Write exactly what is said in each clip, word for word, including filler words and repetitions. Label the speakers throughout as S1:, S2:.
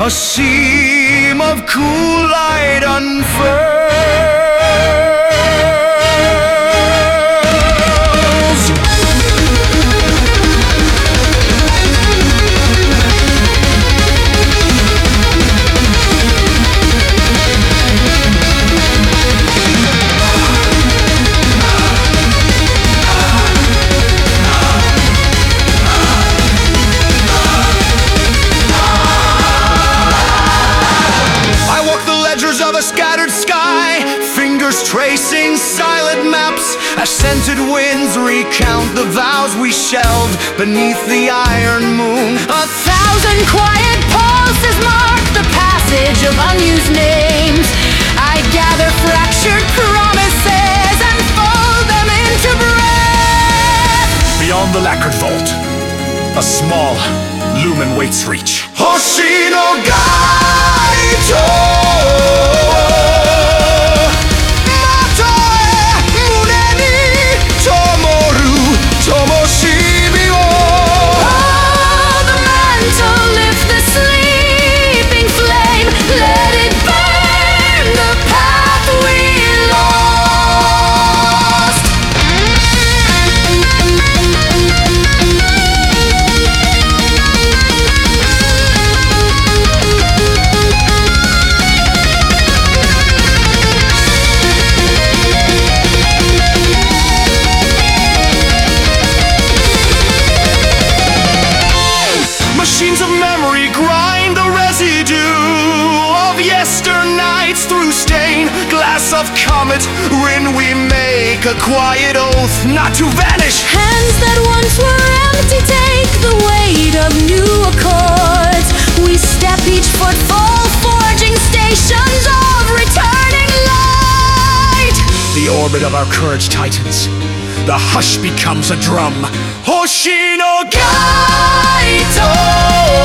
S1: A seam of cool light unfurls. Of a scattered sky, fingers tracing silent maps, as scented winds recount the vows we shelved beneath the iron moon.
S2: A thousand quiet pulses mark the passage of unused names. I gather fractured promises and fold them into breath.
S3: Beyond the lacquered vault, a small lumen waits reach.
S1: Hoshi no Gaito. Machines of memory grind the residue of yesternights through stained glass of comet. When we make a quiet oath not to vanish,
S2: hands that once were empty take the weight of new accords. We step each footfall, forging stations of returning light.
S3: The orbit of our courage tightens. The hush becomes a drum.
S1: Hoshi no Gaito.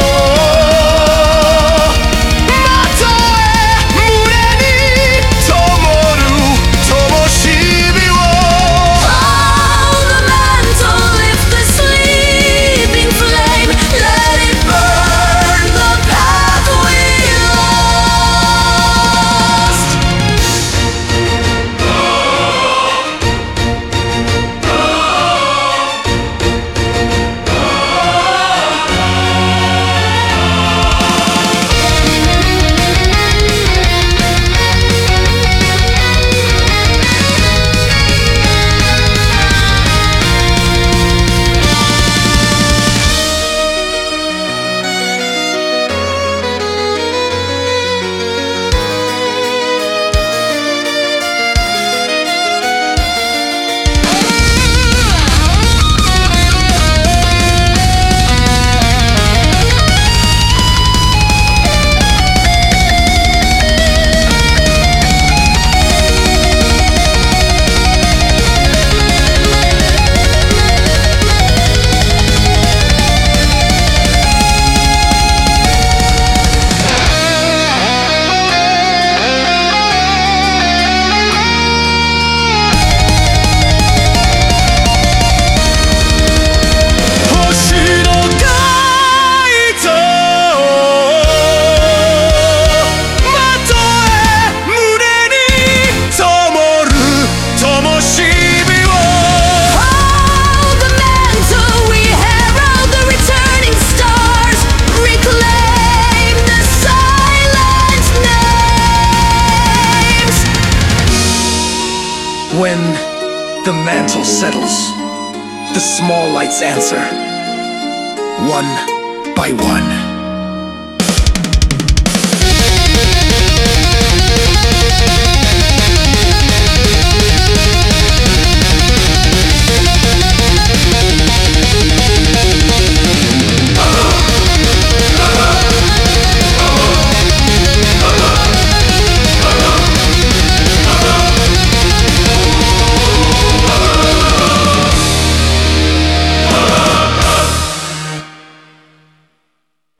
S3: When the mantle settles, the small lights answer, one by one.